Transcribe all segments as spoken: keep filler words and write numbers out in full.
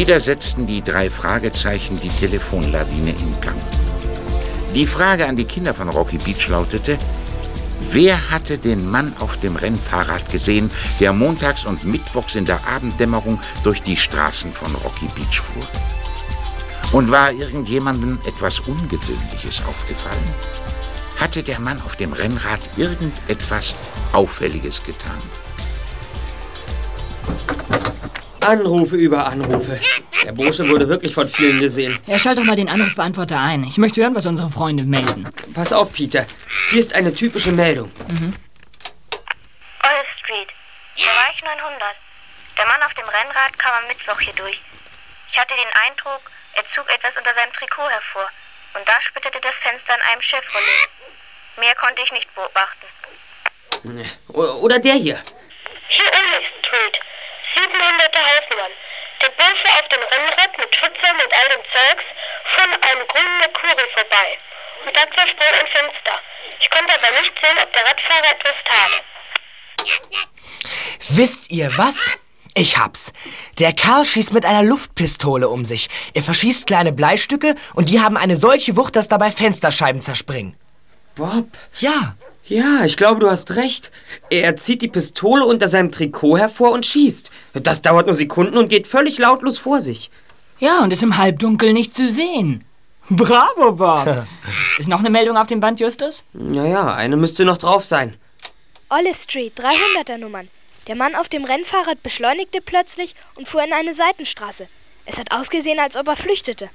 Wieder setzten die drei Fragezeichen die Telefonlawine in Gang. Die Frage an die Kinder von Rocky Beach lautete: Wer hatte den Mann auf dem Rennfahrrad gesehen, der montags und mittwochs in der Abenddämmerung durch die Straßen von Rocky Beach fuhr? Und war irgendjemandem etwas Ungewöhnliches aufgefallen? Hatte der Mann auf dem Rennrad irgendetwas Auffälliges getan? Anrufe über Anrufe. Der Bursche wurde wirklich von vielen gesehen. Ja, schalt doch mal den Anrufbeantworter ein. Ich möchte hören, was unsere Freunde melden. Pass auf, Peter. Hier ist eine typische Meldung. Mhm. Olive Street, Bereich neunhundert. Der Mann auf dem Rennrad kam am Mittwoch hier durch. Ich hatte den Eindruck, er zog etwas unter seinem Trikot hervor. Und da splitterte das Fenster an einem Chevrolet. Mehr konnte ich nicht beobachten. Oder der hier. Hier Olive Street, siebenhunderter Hausnummer. Der Bursche auf dem Rennrad mit Schützern und all dem Zeugs fuhr an einem grünen Mercury vorbei. Und da zersprang ein Fenster. Ich konnte aber nicht sehen, ob der Radfahrer etwas tat. Wisst ihr was? Ich hab's. Der Kerl schießt mit einer Luftpistole um sich. Er verschießt kleine Bleistücke und die haben eine solche Wucht, dass dabei Fensterscheiben zerspringen. Bob? Ja. Ja, ich glaube, du hast recht. Er zieht die Pistole unter seinem Trikot hervor und schießt. Das dauert nur Sekunden und geht völlig lautlos vor sich. Ja, und ist im Halbdunkel nicht zu sehen. Bravo, Bob. Ist noch eine Meldung auf dem Band, Justus? Naja, eine müsste noch drauf sein. Olive Street, dreihunderter Nummern. Der Mann auf dem Rennfahrrad beschleunigte plötzlich und fuhr in eine Seitenstraße. Es hat ausgesehen, als ob er flüchtete.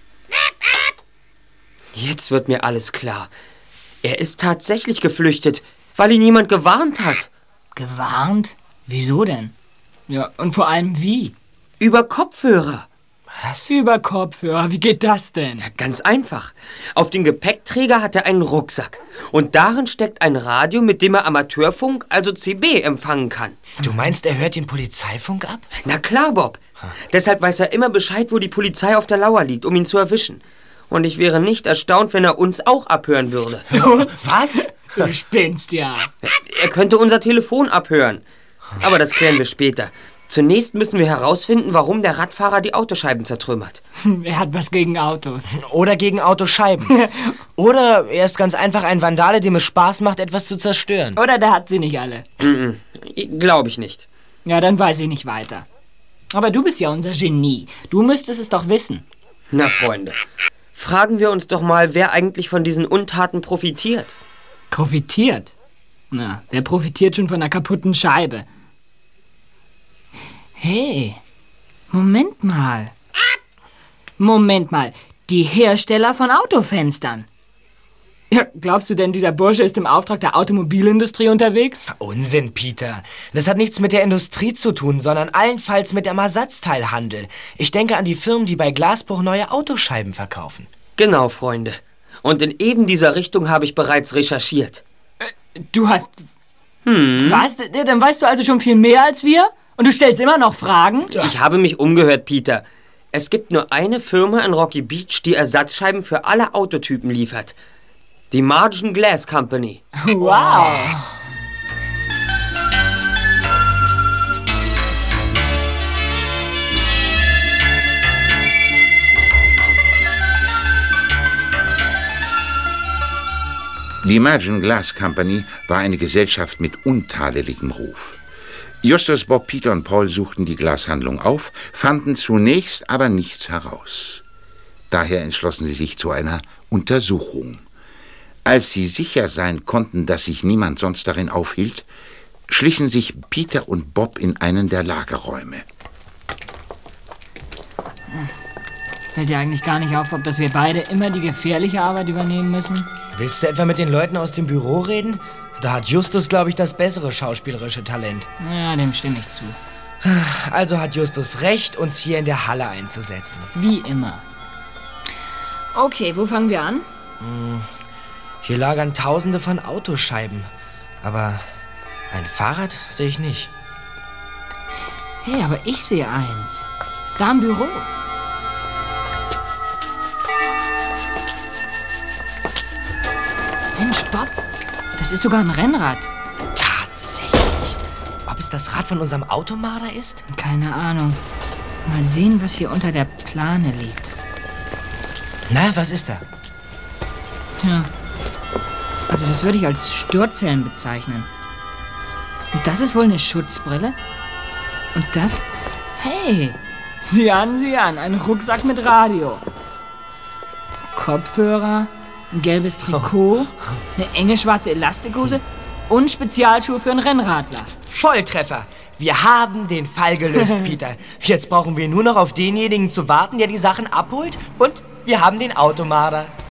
Jetzt wird mir alles klar. Er ist tatsächlich geflüchtet, weil ihn jemand gewarnt hat. Gewarnt? Wieso denn? Ja, und vor allem wie? Über Kopfhörer. Was? Über Kopfhörer? Wie geht das denn? Ja, ganz einfach. Auf dem Gepäckträger hat er einen Rucksack. Und darin steckt ein Radio, mit dem er Amateurfunk, also C B, empfangen kann. Du meinst, er hört den Polizeifunk ab? Na klar, Bob. Hm. Deshalb weiß er immer Bescheid, wo die Polizei auf der Lauer liegt, um ihn zu erwischen. Und ich wäre nicht erstaunt, wenn er uns auch abhören würde. Was? Du spinnst ja. Er könnte unser Telefon abhören. Aber das klären wir später. Zunächst müssen wir herausfinden, warum der Radfahrer die Autoscheiben zertrümmert. Er hat was gegen Autos. Oder gegen Autoscheiben. Oder er ist ganz einfach ein Vandale, dem es Spaß macht, etwas zu zerstören. Oder der hat sie nicht alle. Glaube ich nicht. Ja, dann weiß ich nicht weiter. Aber du bist ja unser Genie. Du müsstest es doch wissen. Na, Freunde, fragen wir uns doch mal, wer eigentlich von diesen Untaten profitiert. Profitiert? Na, wer profitiert schon von einer kaputten Scheibe? Hey, Moment mal. Moment mal, die Hersteller von Autofenstern. Ja, glaubst du denn, dieser Bursche ist im Auftrag der Automobilindustrie unterwegs? Unsinn, Peter. Das hat nichts mit der Industrie zu tun, sondern allenfalls mit dem Ersatzteilhandel. Ich denke an die Firmen, die bei Glasbruch neue Autoscheiben verkaufen. Genau, Freunde. Und in eben dieser Richtung habe ich bereits recherchiert. Äh, du hast... Hm? Was? Dann weißt du also schon viel mehr als wir? Und du stellst immer noch Fragen? Ich habe mich umgehört, Peter. Es gibt nur eine Firma in Rocky Beach, die Ersatzscheiben für alle Autotypen liefert. Die Margin Glass Company. Wow! Die Margin Glass Company war eine Gesellschaft mit untadeligem Ruf. Justus, Bob, Peter und Paul suchten die Glashandlung auf, fanden zunächst aber nichts heraus. Daher entschlossen sie sich zu einer Untersuchung. Als sie sicher sein konnten, dass sich niemand sonst darin aufhielt, schlichen sich Peter und Bob in einen der Lagerräume. Fällt dir eigentlich gar nicht auf, ob dass wir beide immer die gefährliche Arbeit übernehmen müssen? Willst du etwa mit den Leuten aus dem Büro reden? Da hat Justus, glaube ich, das bessere schauspielerische Talent. Ja, dem stimme ich zu. Also hat Justus recht, uns hier in der Halle einzusetzen. Wie immer. Okay, wo fangen wir an? Hier lagern Tausende von Autoscheiben. Aber ein Fahrrad sehe ich nicht. Hey, aber ich sehe eins. Da im Büro. Mensch, Bob. Das ist sogar ein Rennrad. Tatsächlich. Ob es das Rad von unserem Automarder ist? Keine Ahnung. Mal sehen, was hier unter der Plane liegt. Na, was ist da? Tja, also das würde ich als Sturzhelm bezeichnen. Und das ist wohl eine Schutzbrille? Und das? Hey, sieh an, sieh an, ein Rucksack mit Radio. Kopfhörer, ein gelbes Trikot, eine enge schwarze Elastikhose und Spezialschuhe für einen Rennradler. Volltreffer! Wir haben den Fall gelöst, Peter. Jetzt brauchen wir nur noch auf denjenigen zu warten, der die Sachen abholt. Und wir haben den Automarder.